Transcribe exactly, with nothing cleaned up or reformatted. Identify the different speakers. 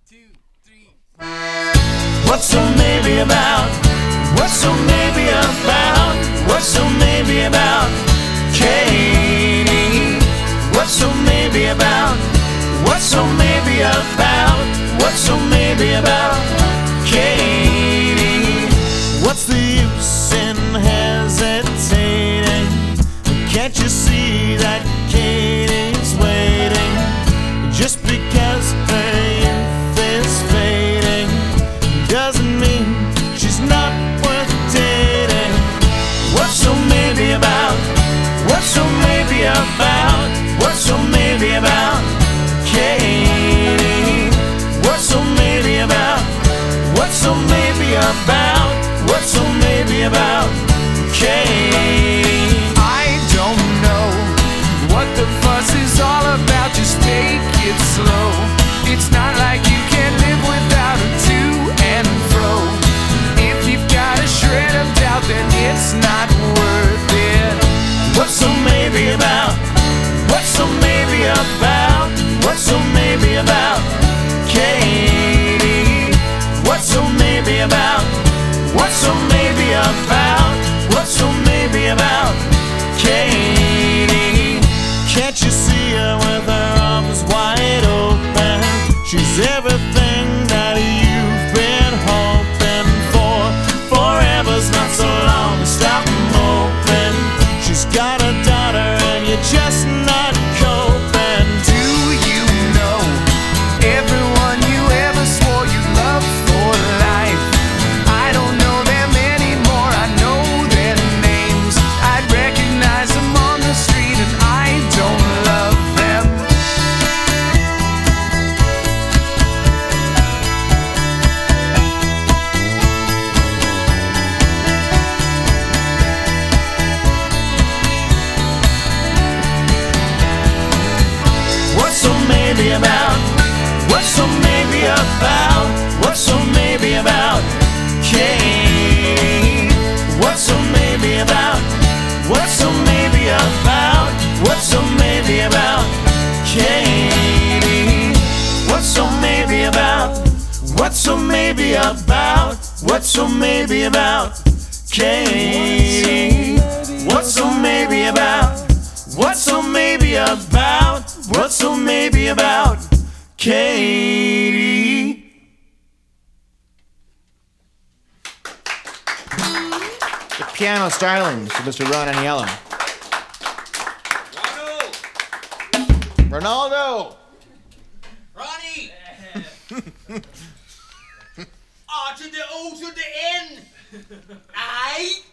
Speaker 1: two, three.
Speaker 2: What's so maybe about? What's so maybe about? What's so maybe about Katie? What's so maybe about? What's so maybe about? What's so maybe about Katie? What's the use in hesitating? Can't you see that Katie's waiting? Just because her youth is fading doesn't mean she's not worth dating. What's so maybe about? What's so maybe about? What's so maybe about Katie? What's so maybe about? What's so maybe about? What's so maybe about Katie?
Speaker 3: I don't know what the fuss is all about. Just take it slow. It's not like you can live without a to and fro. If you've got a shred of doubt, then it's not worth it.
Speaker 2: What's so maybe about? What's so maybe about? What's so maybe about Katie? What's so maybe about? What's so maybe about? What's so maybe about Katie? Can't you see her with her arms wide open? She's everything that you've been hoping for. Forever's not so long, stop hoping. She's got a daughter and you're just not coping.
Speaker 3: Do you know everyone you ever swore you loved for life? I don't know them anymore, I know their names. I'd recognize them on the street and I don't love them.
Speaker 2: What's so maybe about? What's so maybe about? What's so maybe about Katie? What's so maybe about? What's so maybe about? What's so maybe about Katie? What's so maybe about? What's so maybe about? What's so maybe about Katie? What's so maybe about? What's so maybe about? What's so maybe about Katie?
Speaker 4: The piano stylings of Mister Ron Aniello. Ronaldo!
Speaker 1: Ronnie! R to the O to the N! Aye!